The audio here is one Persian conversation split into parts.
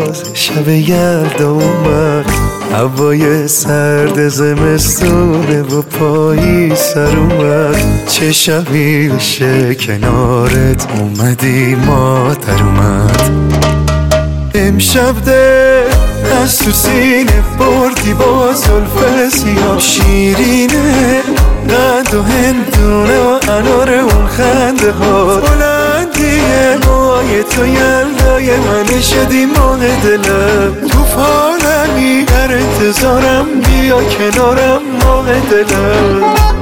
باز شب یلدا اومد، هوای سرد زمستونه و پایی سر اومد. چه شبی بشه کنارت اومدی مادر اومد. امشب ده از تو سینه بردی با زلف سیاه، شیرینه قند و هندونه و انار اون خنده ها. بلندیه موهای تو یلدای من شدی ماه دلم. تو فالمی در انتظارم، بیا کنارم ماه دلم.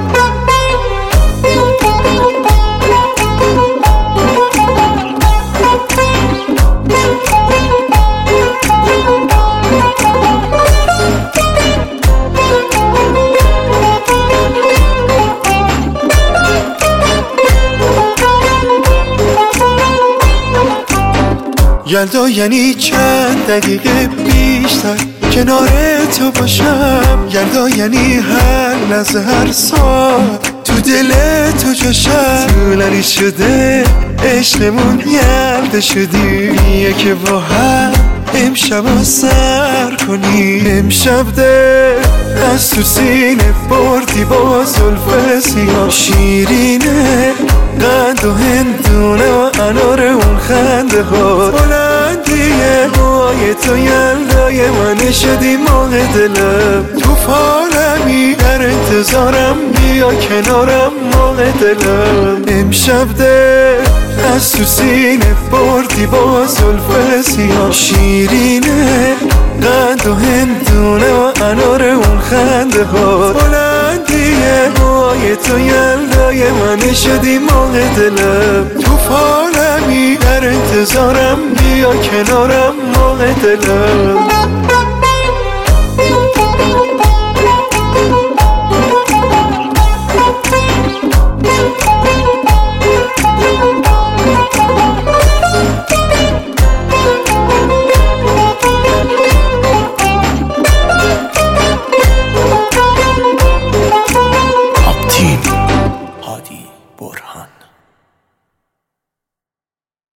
یلدا یعنی چند دقیقه بیشتر کنار تو باشم. یلدا یعنی هر لحظه هر ساعت تو دل تو جاشم. طولانی شده عشقمون یلدا شدی، که با هم امشب سر کنی. امشب ده از تو سینه بردی با زلف سیاه، شیرینه قند و هندونه و انار اون خنده ها. بلندیه موهای تو یلدای من شدی ماه دلم. تو فالمی در انتظارم، بیا کنارم ماه دلم. امشب ده از تو سینه بردی با زلف سیاه، شیرینه قند و هندونه و انار اون خنده ها. بلندیه موهای تو یلدای من شدی ماه دلم. تو فالمی در انتظارم، بیا کنارم ماه دلم.